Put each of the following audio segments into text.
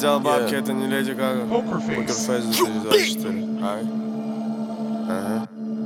сделал бабки, это не Леди Гага. Покерфейс 2024. Ага.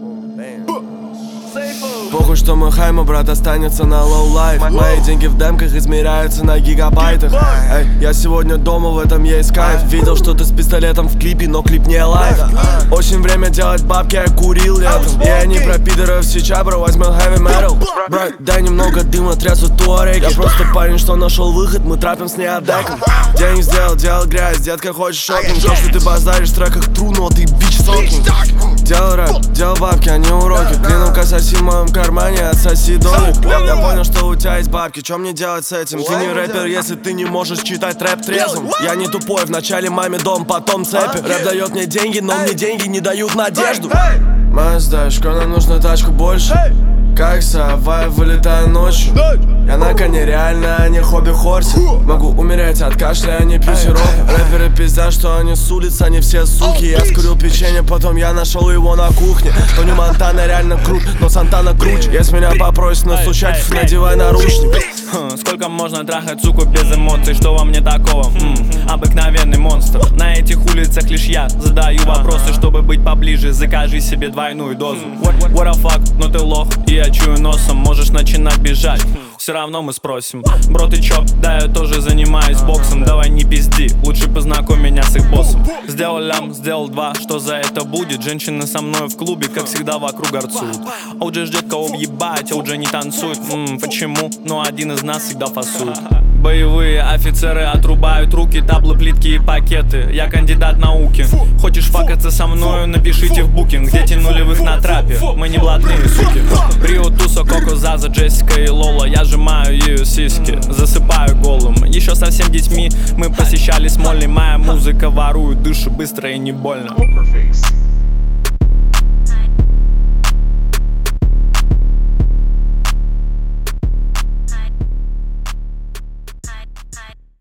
Похуй, что мой хай, мой брат останется на low life. Мои деньги в демках измеряются на гигабайтах. Эй, я сегодня дома, в этом есть кайф. Видел, что ты с пистолетом в клипе, но клип не лайф. Очень время делать бабки, я курил летом. И они про пидоров сейчас, бро, возьмем heavy metal. Брат, дай немного дыма, трясут туареги. Я просто парень, что нашел выход, мы трапим с неадеком. Денег сделал, делал грязь, детка, хочешь шопинг. То, что ты базаришь в треках true, но ты бич сокинг. Делал рэп, делал бабки, а не уроки. Клином кососи в моем кармане, отсоси долик. Я понял, что у тебя есть бабки, что мне делать с этим? Ты не рэпер, если ты не можешь читать рэп трезвым. Я не тупой, вначале маме дом, потом цепи. Рэп дает мне деньги, но мне деньги не дают надежду. Мазда, нам нужно тачку больше. Как сова, вылетаю ночью. Я на коне реально, а не хобби-хорсе. Могу умереть от кашля, а не пью сироп. Рэперы пиздят, что они с улиц, они все суки. Я скурил печенье, потом я нашел его на кухне. Тони Монтана реально крут, но Сантана круче. Если меня попросят настучать, надевай наручник. Сколько можно трахать суку без эмоций, что во мне такого? Обыкновенный монстр. На этих улицах лишь я задаю вопросы, чтобы быть поближе. Закажи себе двойную дозу. What the fuck, но ты лох, и я чую носом. Можешь начинать бежать, все равно мы спросим: бро, ты чё? Да, я тоже занимаюсь боксом. Давай не пизди, лучше познакомь меня с их боссом. Сделал лям, сделал два, что за это будет? Женщины со мной в клубе, как всегда, вокруг горцуют. OG ждет кого въебать, OG не танцует. Почему? Но один из нас всегда фасует. Боевые офицеры отрубают руки, таблы, плитки и пакеты. Я кандидат науки. Хочешь факаться со мною? Напишите в букинг. Дети нулевых на трапе, мы не блатные суки. Рио, Туса, Коко, Заза, Джессика и Лола. Я сжимаю ее сиськи, засыпаю голым. Еще совсем детьми мы посещали Смолли. Моя музыка ворует души быстро и не больно.